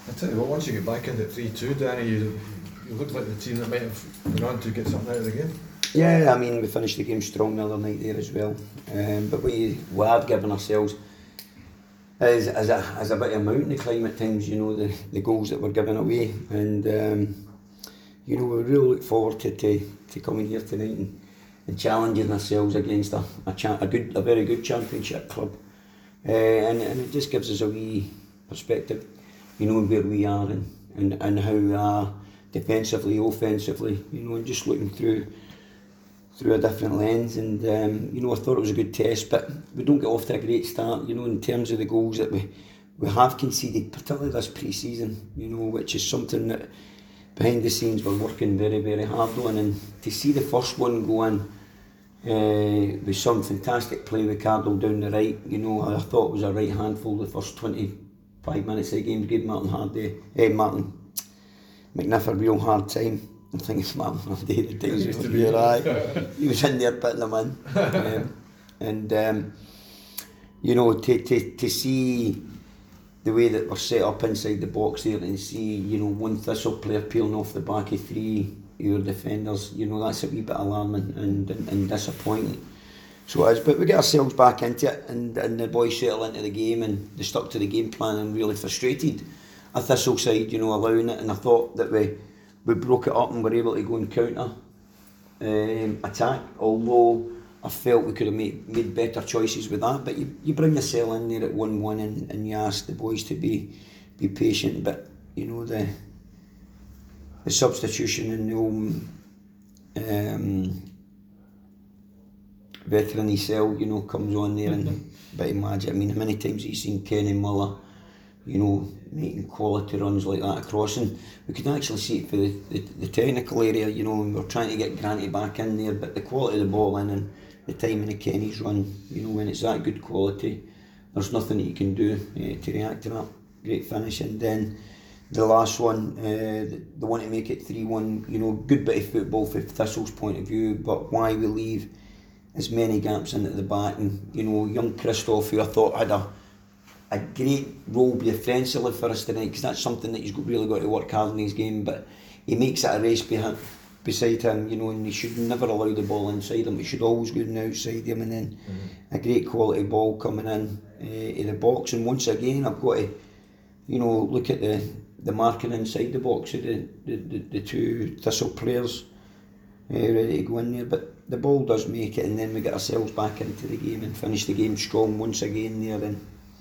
I tell you what, once you get back into 3-2, Danny, you look like the team that might have gone on to get something out of the game. Yeah, I mean, we finished the game strong the other night there as well. But we have given ourselves as a bit of a mountain to climb at times, you know, the goals that we're giving away. And, you know, we really look forward to coming here tonight and challenging ourselves against a very good championship club. And it just gives us a wee perspective, you know, where we are and how we are defensively, offensively, you know, and just looking through a different lens. And you know, I thought it was a good test, but we don't get off to a great start, you know, in terms of the goals that we have conceded, particularly this pre-season, you know, which is something that behind the scenes we're working very, very hard on. And to see the first one go in with some fantastic play with Cardle down the right, you know, I thought it was a right handful the first 25 minutes of the game, gave Martin McNiff a real hard time. I think it's Martin Hardy at the times he was in there putting them in. You know, to see the way that we're set up inside the box there and see, you know, one Thistle player peeling off the back of three your defenders, you know, that's a wee bit alarming and disappointing. So it is, but we get ourselves back into it and the boys settle into the game and they stuck to the game plan and really frustrated a Thistle side, you know, allowing it. And I thought that we broke it up and were able to go and counter attack, although I felt we could have made better choices with that. But you bring yourself in there at 1-1 and you ask the boys to be patient. But you know, the substitution in the home veteran Isel, you know, comes on there and a bit of magic. I mean, how many times have you seen Kenny Muller, you know, making quality runs like that across, and we could actually see it for the technical area, you know, and we're trying to get Granty back in there, but the quality of the ball in and the timing of Kenny's run, you know, when it's that good quality, there's nothing that you can do to react to that. Great finish. And then the last one, they want to make it 3-1, you know, good bit of football from Thistle's point of view, but why we leave as many gaps in at the back. And you know, young Christoph, who I thought had a great role defensively for us tonight, because that's something that he's really got to work hard in his game, but he makes it a race beside him, you know, and he should never allow the ball inside him. He should always go outside him. And then a great quality ball coming in the box. And once again, I've got to, you know, look at the marking inside the box of the two Thistle players ready to go in there. But the ball does make it, and then we get ourselves back into the game and finish the game strong once again there. And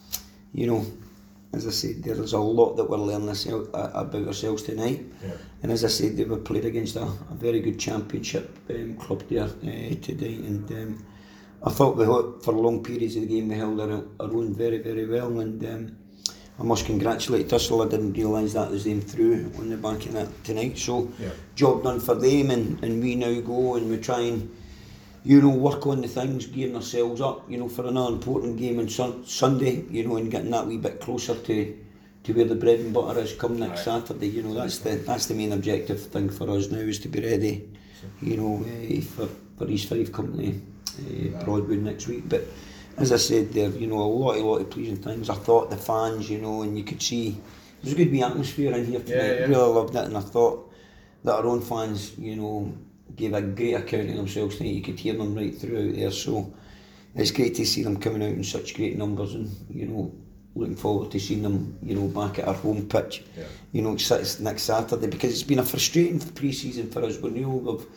you know, as I said, there's a lot that we're learning about ourselves tonight. Yeah. And as I said, we played against a very good championship club there today. And I thought for long periods of the game we held our own very, very well. And I must congratulate Thistle. I didn't realise that as them through on the back of that tonight. So job done for them, and we now go and we try and, you know, work on the things, gearing ourselves up, you know, for another important game on Sunday, you know, and getting that wee bit closer to where the bread and butter is come next Saturday. You know, that's the main objective thing for us now, is to be ready, you know, for East Fife Company Broadwood next week. But as I said there, you know, a lot of pleasing things. I thought the fans, you know, and you could see there was a good wee atmosphere in here tonight. Really loved it, and I thought that our own fans, you know, gave a great account of themselves tonight. You could hear them right throughout there, so it's great to see them coming out in such great numbers, and you know, looking forward to seeing them, you know, back at our home pitch, you know, next Saturday, because it's been a frustrating pre-season for us. We've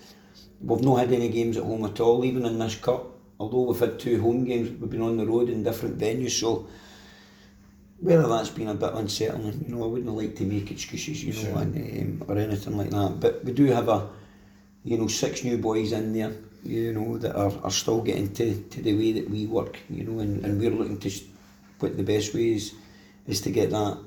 not had any games at home at all, even in this cup. Although we've had 2 home games, we've been on the road in different venues, so whether that's been a bit unsettling, you know, I wouldn't like to make excuses, you know, or anything like that. But we do have 6 new boys in there, you know, that are still getting to the way that we work, you know, and we're looking to what the best way is to get that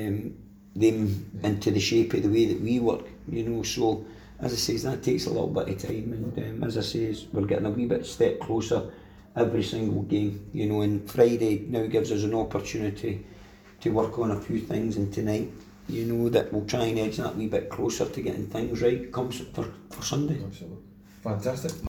them into the shape of the way that we work, you know. So as I say, that takes a little bit of time, and as I say, we're getting a wee bit step closer every single game, you know. And Friday now gives us an opportunity to work on a few things, and tonight, you know, that we'll try and edge that wee bit closer to getting things right comes for Sunday. Absolutely. Fantastic.